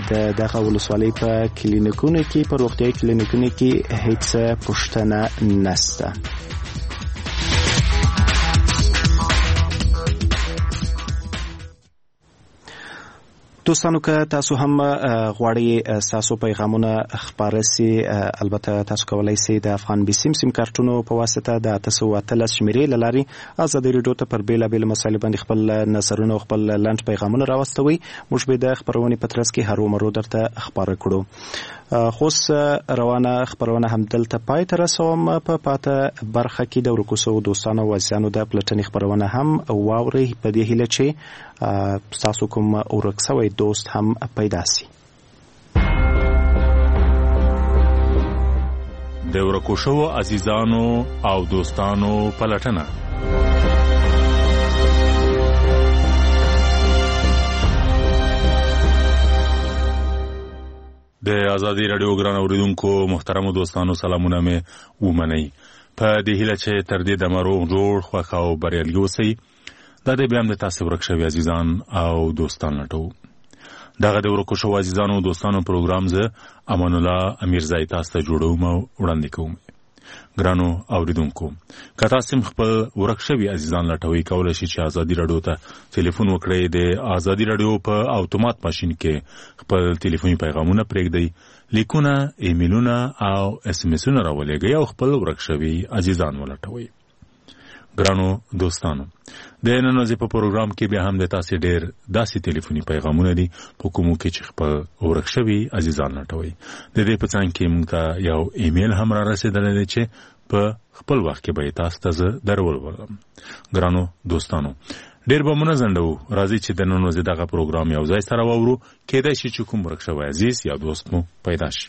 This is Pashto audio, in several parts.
د دغه ولسوالۍ په کلینیکونو کې په روغتیايي کلینیکونو کې هیڅ پوښتنه نشته. دوستانو که تاسو هم غواړئ تاسو پیغامونه خپاره سي، البته تاسو کولای سئ د افغان بي سیم کارتونو په واسطه د 813 شمیرې له لارې ازادي راډیو ته پر بیلابیل مسایلو باندې خپل نظرونه او خپل لنډ پیغامونه راوستوئ. موږ به د خپرونې په ترڅ کې هرومرو درته خپاره کړو. خو روانه خپرونه هم دلته پای ته رسوم. په پاته برخه کې د ورکوسو دوستانو او عزیزانو د پلټنې خپرونه هم واورئ په دې هیله چې تاسو کوم ورک شوی دوست هم پیدا سي. د ورکوشو عزیزانو او دوستانو پلټنه. د آزادي رادیو ګران اوریدونکو محترمو دوستانو سلامونه مې ومنئ. په دې هیله چې تر دې دمه روغ جوړ خوښ او بریالي اوسئ. دا د بیا هم د تاسو ورک شوي عزیزان او دوستان لټو. دغه د ورکو شوو عزیزانو او دوستانو پروګرام زه امان الله امیرزی تاسو ته جوړوم او وړاندې کوم. ګرانو اوریدونکو، که تاسو خپل ورک شوي عزیزان لټوئ، کولی شئ چې آزادي رادیو ته ټلیفون وکړئ. د آزادي رادیو په اتومات ماشین کې خپل ټلیفوني پیغامونه پرېږدئ، لیکونه، ایمیلونه او اس ام اسونه راولېږئ او خپل ورک شوي عزیزان ولټوئ. ګرانو دوستانو، د نن ورځې په پروګرام کې بیا هم د تاسو ډېر داسې ټلیفوني پیغامونه دي په کومو کې چې خپل ورک شوي عزیزان لټوئ. د دې په څنګ کې موږ ته یو ایمیل هم را رسېدلی دی چې په خپل وخت کې به یې تاسو ته زه درولولم. ګرانو دوستانو، ډېر به مو نه ځنډوو، راځئ چې د نن ورځې دغه پروګرام یو ځای سره واورو. کیدای شي چې کوم ورک شوی عزیز یا دوست مو پیدا شي.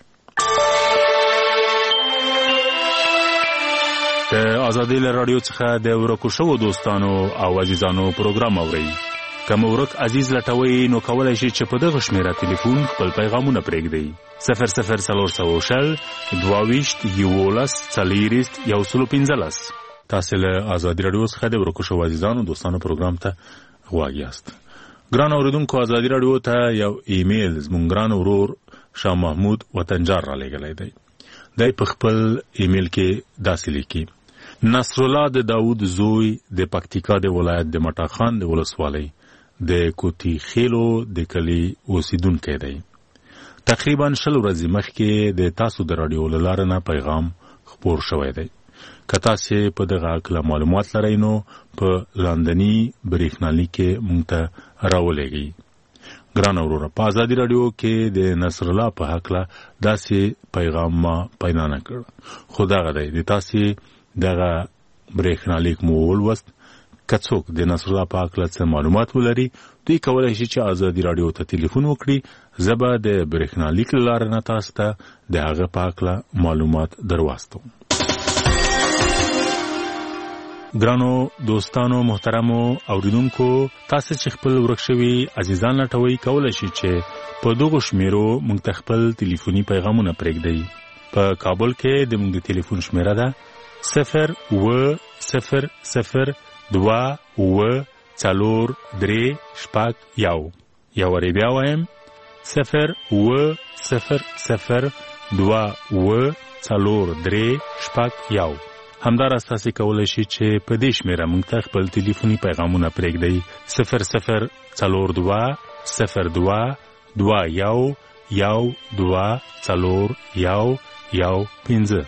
د آزادي رادیو څخه د ورکو شوو دوستانو او عزیزانو پروګرام اورئ. که مو ورک عزیز لټوئ نو کولی شئ چې په دغه شمیره ټلیفون خپل پیغامونه پرېږدئ. 0040 22 11 115. تاسو له آزادي رادیو څخه د ورکو شوو عزیزانو دوستانو پروګرام ته غواړئ یاست. ګران اوریدونکو، آزادي رادیو ته یو ایمیل زموږ ګران ورور شاه محمود وطنجار را لېږلی دی. دی په خپل ایمیل کې داسې لیکي: نصرالله د داود زوی د پکتیکا د ولایت د مټاخان د ولسوالۍ د کوټي خیلو د کلي اوسیدونکی دی. تقریبا 20 ورځې مخکې د تاسو د رادیو له لارې نه پیغام خپور شوی دی. که تاسو په دغه اړه معلومات لرئ نو په لاندني برېښنالیک کې موږ ته راولېږئ. ګران وروره، په آزادي رادیو کې د نصرالله په هکله داسې پیغام ما پیدا نه کړ، خو دغه دی د تاسو دغه برېښنالیک مو ولوست. که څوک د نصرالله په هکله څه معلومات ولري، دوی کولی شي چې آزادي رادیو ته ټلیفون وکړي. زه به د برېښنالیک له لارې نه تاسو ته د هغه په هکله معلومات درواستوم. ګرانو دوستانو محترمو اوریدونکو، تاسو چې خپل ورک شوي عزیزان لټوئ، کولی شئ چې په دغو شمیرو موږ ته خپل ټلیفوني پیغامونه پرېږدئ. په کابل کې د موږ د ټلیفون شمیره ده 0 0 0 2 و 4 3 شپږ 1. یو وری بیا وایم 0 و 0 0 2 و 4 3 شپږ 1. همداراز تاسو کولی شئ چې په دې شمیره موږ ته خپل ټلیفوني پیغامونه پرېږدئ 00 42 02 21 12 4 1 15.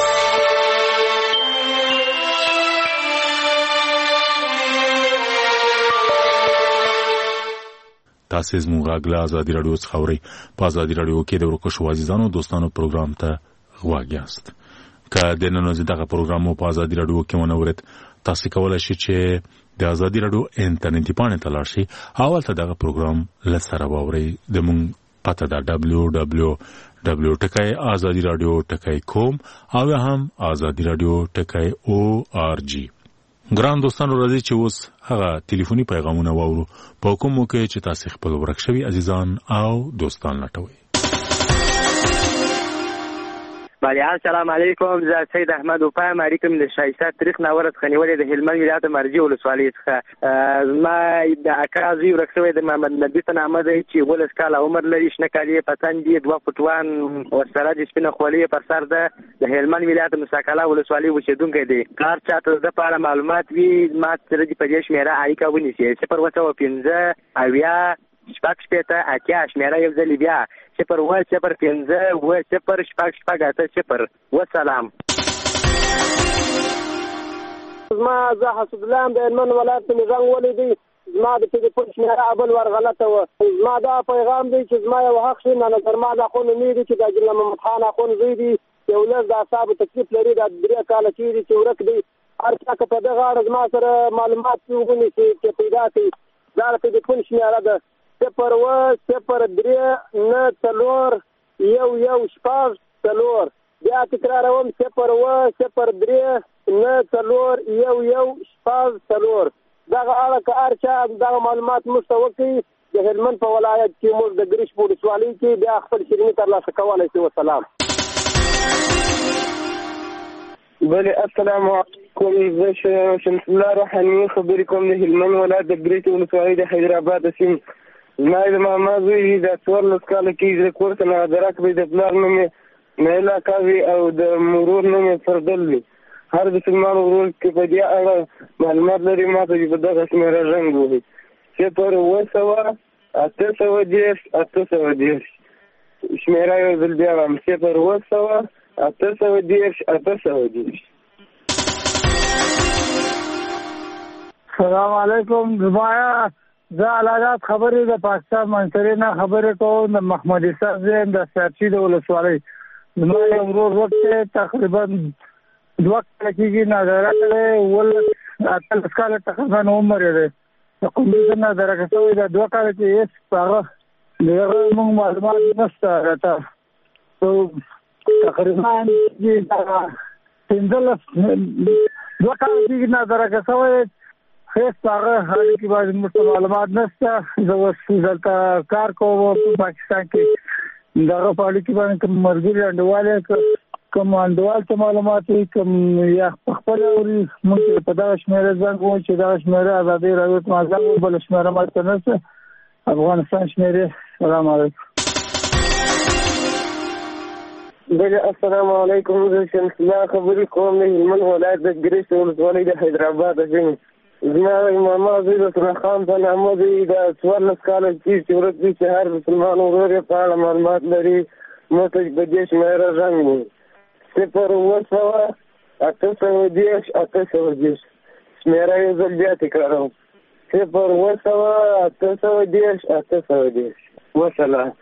تاسو زموږ غږ له آزادي رادیو څخه اورئ. په آزادي رادیو کې د ورکو شوو عزیزانو دوستانو پروګرام ته غواړئ یاست. که د نن ورځې دغه پروګرام مو په آزادي رادیو کې ونه اورېد، تاسو کولی شئ چې د آزادي رادیو انټرنیټي پاڼې ته لاړ شئ او هلته دغه پروګرام له سره واورئ. زموږ پته ده www.azadiradio.com او یا هم azadiradio.org. ګران دوستانو، راځئ چې اوس هغه ټلیفوني پیغامونه واورو په کوم موقع چې تاسو خپل ورک شوي عزیزان او دوستان لټوئ. بله السلام علیکم. زه سید احمد وپایم اړیکم د شایسته تاریخ ناوړه څخه نیولې د هلمند ولایت مرجع ولسوالۍ څخه. زما د اکا زوی ورک شوی د محمد نبي په نامه دی چې 12 کاله عمر لري، شنه کالي پتن دي، 2 فوټوان ورسره د سپینه خولۍ پر سر ده، د هلمند ولایت مساکله ولسوالۍ اوسېدونکی دی. کار چاته د په اړه معلومات وي ما سره د په دې شمیره اړیکه ونیسي 015 اویا شپږ شپېته اتیا شمیره یو ځل بیا 015 شپږ شپږ اته 0. وسلام. زما زه حسد الله د هلمند ولایت په نظام ولیدي، زما د ټلیفون شمیره ابل ور غلطه و. زما دا پیغام دی چې زما یو حق شي نه نظر ما د اخون امید چې د جل محمد خان اخون زوی دی یو لږ د اعصاب تکلیف لري د 3 کاله کېږي چې ورک دی. هر څه په دغه اړه زما سره معلومات ونیسي چې پیدا کړي. دا د ټلیفون شمیره ده 003 یو شپږ 4. بیا تکراروم 003 یو شپږ 4. دغه اړه که هر چا دغه معلومات موږ ته وکړي د هلمند په ولایت کې موږ د ګریش په ولسوالۍ کې بیا خپل شیریني ترلاسه کولی شي. وسلام. بله السلام علیکم. زه شمس الله روحاني خبرې کوم د هلمند ولایت د ګریش ولسوالۍ د حیدرآباد سیم. زما د ماما زوی د 14 کاله کې د کور څخه درک دی، د پلار نوم یې نایله کاوي او د مرور نوم یې فردل دی. هر مسلمان ورور کې په دې اړه معلومات لري ما ته په دغه شمیره رنګ وهي 0 شمیره یو ځل بیا وایم 0 السلام علیکم. زه علاقات خبرې د پاکستان منصرې نه خبرې کوم د محمد اسحاق زین د سرچی د ولسوالۍ. زما یو ورور وخت تقریبا 2 کاله کېږي نظاره کړی 18 کاله تقریبا عمر یې دی. د کومې نظاره شوی د 2 کاله کې هېڅ هغه دغه موږ معلومات نشته راته. تقریبا 2 کاله کېږي نظاره شوی هېڅ هغه حالې کې باید موږ معلومات نشته. زه اوس دلته کار کوم په پاکستان کې دغه په اړه کې باندې کوم مرګري انډوال کوم انډوال ته معلومات وي کوم یا خپل اوري موږ په دغه شمیره زنګ وو چې دغه شمیره ازادي راځي ما زنګ بل شمیره ماته نشته افغانستان شمیره. السلام علیکم. بله السلام علیکم. زه شمس الله خبرې کوم د هلمند ولایت د ګریش ولسوالۍ د حیدرآباد سیم. زما ماما زوی د سره خان په نامه دی د 14 کاله چې ورک دی چې هر مسلمان ورور یې په اړه معلومات لري ما ته په دې شمیره رنګ وهي 0 شمیره یو ځل بیا تکراروم 0 وسلام.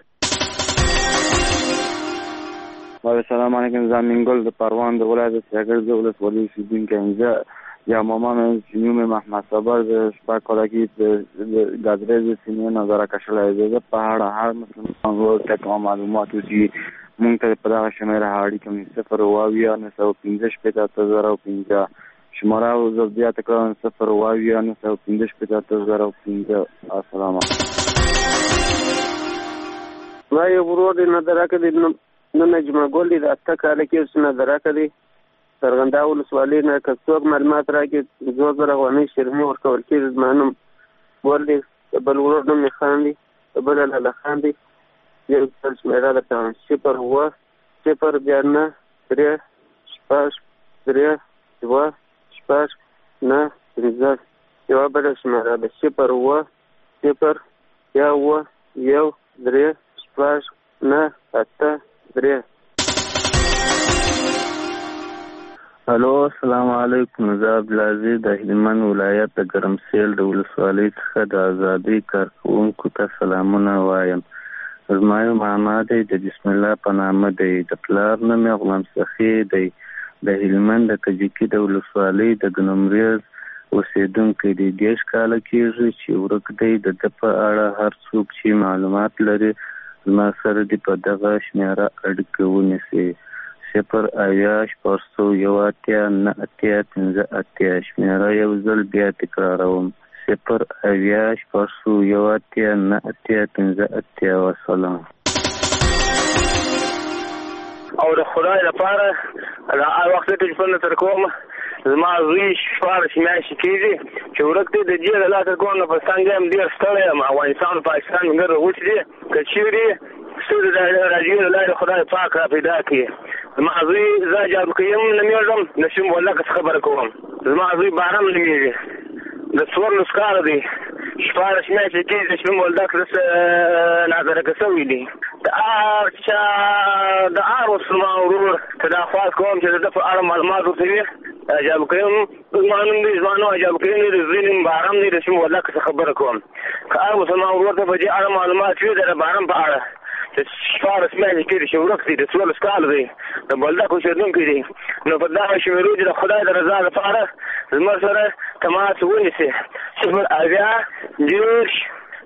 السلام علیکم. زه منګل د پروان د ولایت سیاګرد ولسوالۍ اوسېدونکی یم. یا ماما مې چې نوم یې محمد صبر د 6 کاله کې د ګازرې سینې نظاره کشلی دی. زه په اړه هر مسلمان ورور ته کوم معلومات وي مونږ ته په دغه شمیره اړیکه مې 0 شماره زه بیا تکرار 0 السلام علیکم. ما یو ورور دی نظاره کړی نو نجمه ګل دی د 8 کاله کې اوس نظاره کړی سرغندا ولسوالۍ نه. که څوک معلومات راکړي 2000 افغانۍ شیریني ورکول کېږي. زما نوم ور دی، بل ورور نوم مې خان دی، بل لاله خان دی. یو ځل شمیره درته وایم 0 بیا 9 3 6 3 2 6 9 5. یوه بله شمیره ده 0 یو 3 6 9 8 3. الو السلام علیکم. زه عبدالعزیز د هلمند ولایت د ګرمسیل د ولسوالۍ څخه د ازادۍ کارکوونکو ته سلامونه وایم. زما یو ماما دی د بسم الله په نامه دی، د پلار نوم یې غلام سخي دی، د هلمند د کجکي د ولسوالۍ د ګنمریز اوسېدونکی دی. 10 کاله کېږي چې ورک دی. د ده په اړه هر څوک چې معلومات لري زما سره دې په دغه شمیره اړیکه ونیسي 0 شمیره یو ځل بیا تکراروم 0 وسلام. او د خدای لپاره د هر وخت ټلیفون تر کوم زما زوی 14 میاشتې کېږي چې ورک دی. د دې د لاسه کوم په څنګه هم ډېر ستړی یم. افغانستان پاکستان ګر وچ دی که چیرې ستاسو د راډیو له لارې خدای پاک را پیدا کړي. زما زوی زه جاب کوم نومېږم نسیم ولاکه خبره کوم. زما زوی بارم نومېږي د 14 کاله دی 14 میاشتې کېږي چې نوم ولاکه ناظره شوی دی. د هر مسلمان ورور ته دا خواست کوم چې د په اړه معلومات ورکوي. جاب کوم زما نوم دی زما نوم جاب کوم دی د زوی نوم بارم دی نسیم ولاکه خبره کوم. که هر مسلمان ورور ته په دې اړه معلومات وي د بارم په اړه چې 14 میاشتې کېږي چې ورک دی د 14 کاله دی د بلدک اوسېدونکی دی نو په دغه شمېرو چې د خدای د رضا لپاره زموږ سره تماس ونیسي. 080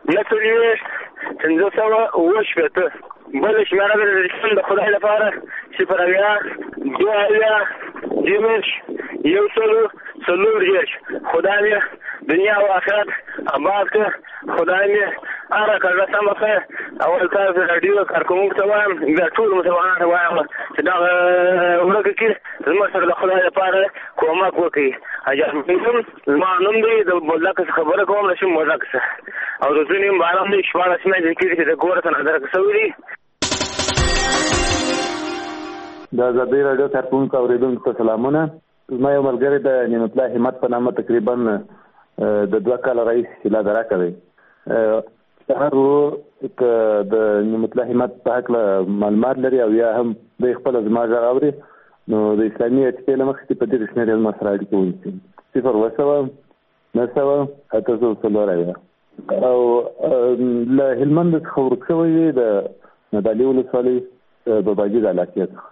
9 550 بل شمېره د خدای لپاره 080 خدای مې دنیا او آخرت آباد کړه. خدای مې هره کړه سمه کړه. اول تاسو راډیو کارکوونکو ته وایم بیا ټول مسلمانانو ته وایم چې دغه ورکه کې زموږ سره د خدای لپاره کومک وکړي. زما نوم دی د بولدک خبره کوم نشم بولدک څخه او د زوی نوم بارم دی 14 میاشتې کېږي چې د ګوره څخه نظر شوی دی. د ازادۍ راډیو کارکوونکو اورېدونکو ته سلامونه. زما یو ملګری د نعمت الله همت په نامه تقریبا د 2 کاله راهیسې لا دراکه دی. هر ورور که د نعمت الله همت په هکله معلومات لري او یا هم د خپله زما غږ اوري نو د اسلامي اتحادیې له مخې په دې شمېرې زما سره اړیکه ونیسي 0 او له هلمند څخه ورک شوی دی د نادعلي ولسوالۍ باباجي د علاقې څخه.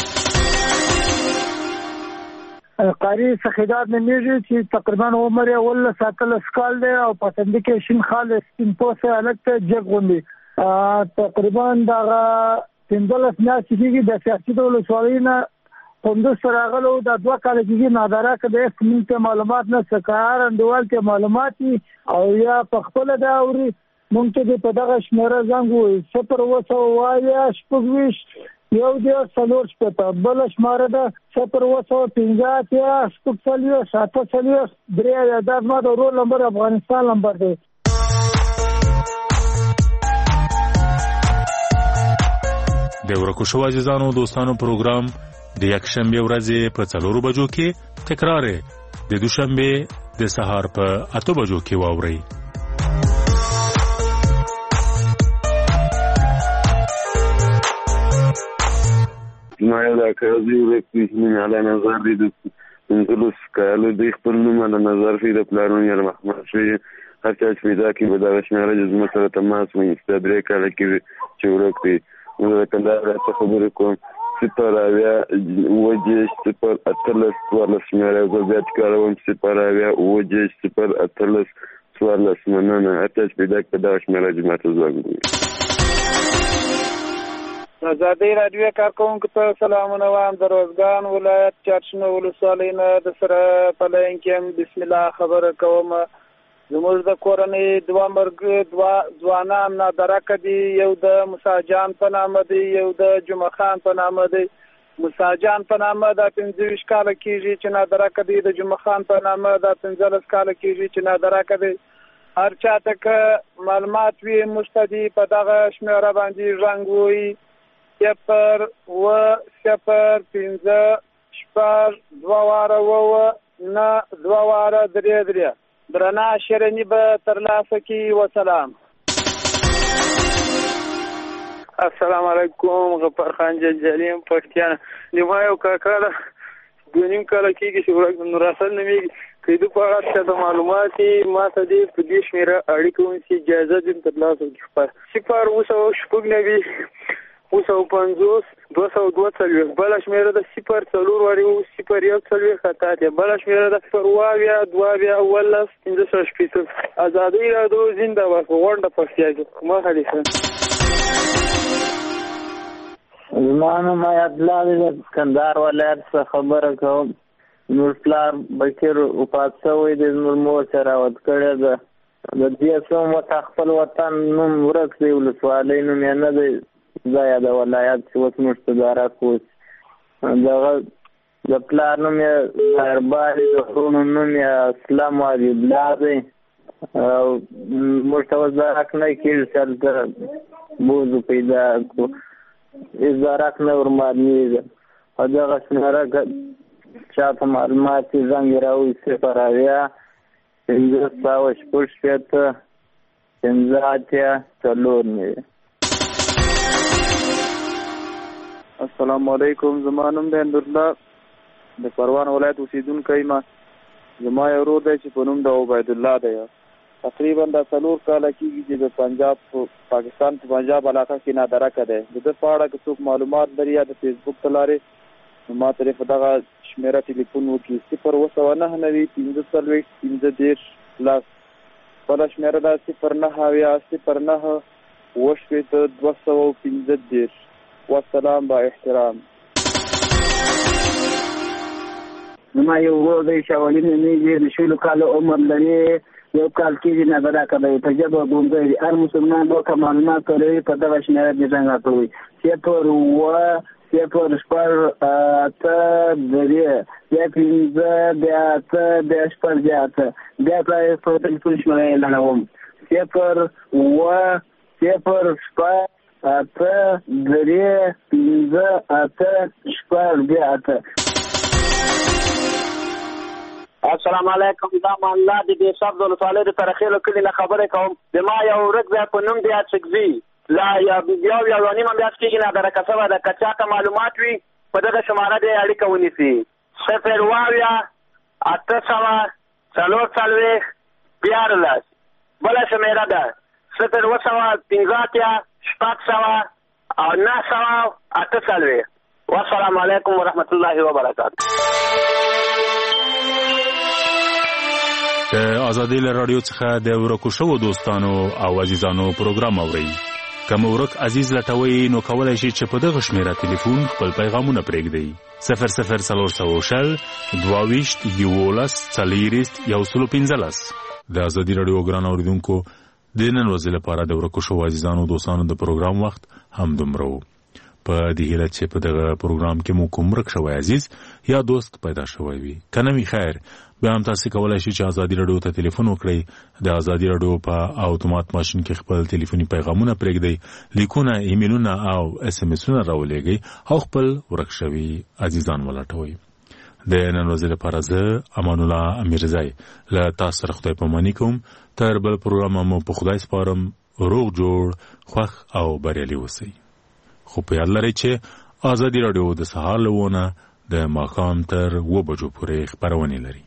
قاری سخیدات نمیږي چې تقریبا عمر یې 17 کال دی او په تندې کې شین خال سپین پوسه الګ ته جګ غوندي. تقریبا دا 15 میاشتې کېږي د سیاسي ولسوالۍ نه کندوز سره راغلو. د 2 کال کېږي ناداره کې د اسمن ته معلومات نه سکار اندوال ته معلومات او یا په خپل دا اوري مونږ ته په دغه شمیره زنګ وي 0 یو دی 4 شپته بل شماره ده 0 دا ما د رول نمبر افغانستان نمبر دی. د ورکو شو عزیزانو دوستانو پروګرام د یکشنبه ورځې په 4 بجو کې تکرار د دوشنبه د سهار په 8 بجو کې واوري. ما یو دا کارځي ورکې من علی نظر دي د انګلوس کالو د خپل نوم علی نظر فی د پلانون یا محمد شي هر چا چې پیدا کې به دا شمیره د زموږ سره تماس ونی استدرې کاله کې چې ورکې نو کندهار څخه خبرې کوم 0 شمیره او بیا کاروم 0 مننه هر چا چې پیدا کې دا شمیره جماعت زوګي. ازادۍ راډیو کارکوونکو ته سلامونه وایم. د روزګان ولایت چارشنو ولسوالۍ نه د سره په لاین کې بسم الله خبره کوم. زموږ د کورنۍ 2 مرګ 2 ځوانان نادرکه دي. یو د موسی جان په نامه دی یو د جمعه خان په نامه دی. موسی جان په نامه د 25 کاله کېږي چې نادرکه دی. د جمعه خان په نامه د 15 کاله کېږي چې نادرکه دی. هر چاته که معلومات وي مستدي په دغه شمیره باندې رنګ وي 0 5 شپږ 2 واره 2 واره 3 درنه شرنی به ترلاسه کی. وسلام. السلام علیکم. غفار خان جلیم پښتیان نیمه یو کاکاله 2 کاله کېږي چې ورک نور اصل نمیږي کېدو په اړه د معلوماتي ما ته دې په دې شمیره اړیکه ونیسي اجازه دې ترلاسه کړي. 0 250 بل شمیره د 0 خطا ده. بل شمیره د 0 ازادۍ راډیو زنده باد غونډه پښتیاږي ما خلیفه. زمانو ما یادلا د کندهار ولایت څخه خبره کوم. نور پلار بکر وفات شوی د نور مور سره وت کړه ده د دې څوم خپل وطن نوم ورک دی ولسوالۍ نوم یې نه دی ځای د ولایت چې اوس موږ په داره کوس دغه د پلار نوم یې ظاهربار د خرونو نوم یې اسلام وادي بلا دی او موږ ته اوس دارک نه کېږي چې هلته بوزو پیدا کړو هېڅ دارک نه ورمالېږي او دغه شمېره که چاته معلومات یې زنګ یې راوړي 0 السلام علیکم. زما نوم دی اندرالله د پروان ولایت اوسېدونکی یم. زما یو ورور دی چې په نوم د عبید الله دی. تقریبا دا 4 کاله کېږي چې د پنجاب پاکستان په پنجاب علاقه کې نادرکه دی. د ده په اړه که څوک معلومات لري یا د فیسبوک ته لارې نو ما ته په دغه شمېره ټلیفون وکړي 02995401513 بله شمېره ده 09009021513. والسلام با احترام. زما یو ورور دی شاولي نومېږي د 20 کالو عمر لري یو کال کېږي نادرکه دی په ژبه ګونګی دی. هر مسلمان ورته معلومات لري په دغه شمېره دې زنګ راته ووایي 0 بیا په ټلیفون شمېره یې لړوم 0 السلام علیکم. دا الله د دې صاحب د ولسوالۍ د ترخیلو کلي نه خبرې کوم. د ما یو ورک ځای په نوم دی اڅکزي لا یو نیمه میاشت کېږي نادرکه شوی ده. که چاته معلومات وي په دغه شماره دې اړیکه ونیسي 0 بله شمېره ده 0 والسلام علیکم ورحمت الله وبرکاته. د ازادي رادیو څخه د ورکو شوو دوستانو او عزیزانو پروګرام اورئ. که مو ورک عزیز لټوئ نو کولی شئ چې په دغه شمېره ټلیفون خپل پیغامونه پرېږدئ 00322114015. د ازادي رادیو ګران اوریدونکو د نن ورځې لپاره د ورکو شوو عزیزانو دوستانو د پروګرام وخت هم دومره و. په دې هیله چې په دغه پروګرام کې مو کوم ورک شوی عزیز یا دوست پیدا شوی وي. که نه وي خیر بیا هم تاسو کولی شئ چې ازادي رادیو ته ټلیفون وکړئ. د ازادي رادیو په اتومات ماشین کې خپل ټلیفوني پیغامونه پرېږدئ، لیکونه، ایمیلونه او اس ام اسونه راولېږئ او خپل ورک شوي عزیزان ولټوئ. د نن ورځې لپاره زه امان الله امیرزی له تاسو سره خدای پاماني کوم. تر بل پروګرام مو په خدای سپارم. روغ جوړ، خوښ او بریالي اوسئ. خو په یاد لرئ چې ازادي رادیو د سهار له 9 د ماښام تر 2 بجو پورې خپرونې لري.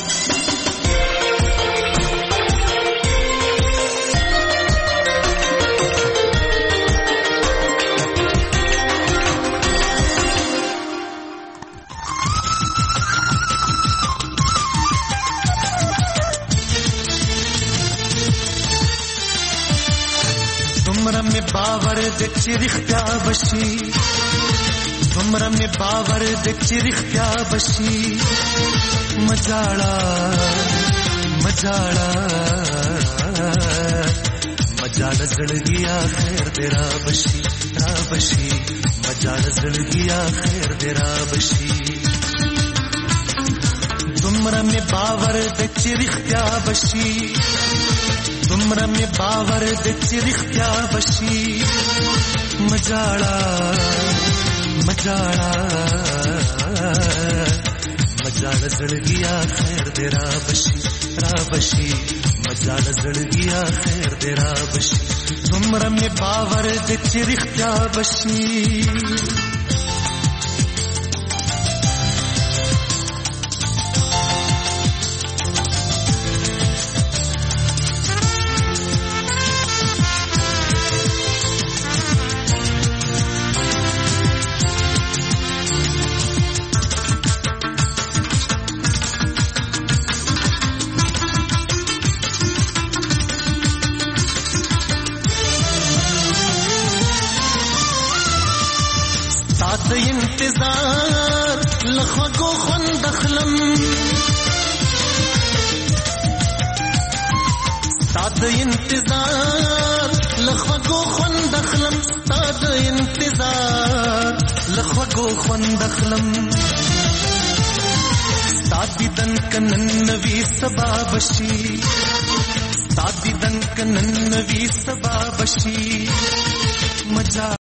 دومره می باور د چې رښتیا بشي، دومره می باور د چې رښتیا بشي. مجاړه مجاړه مجاړه زړګیا خیر دې را بشي را بشي. مجاړه زړګیا خیر دې را بشي. دومره می باور د چې رښتیا بشي، دومره می باور د چې رښتیا بشي. مجاړه مجاړه مجاړه زړګیا خیر دې را بشي را بشي. مجاړه زړګیا خیر دې را بشي. دومره می باور د چې رښتیا بشي. انتظار لخوگو خوند اخلم، ساد انتظار لخوگو خوند اخلم، ساد انتظار کو خوندخلم ستادی دن کنن وی سبا بشي ستادی دن کنن وی سبا بشي مجا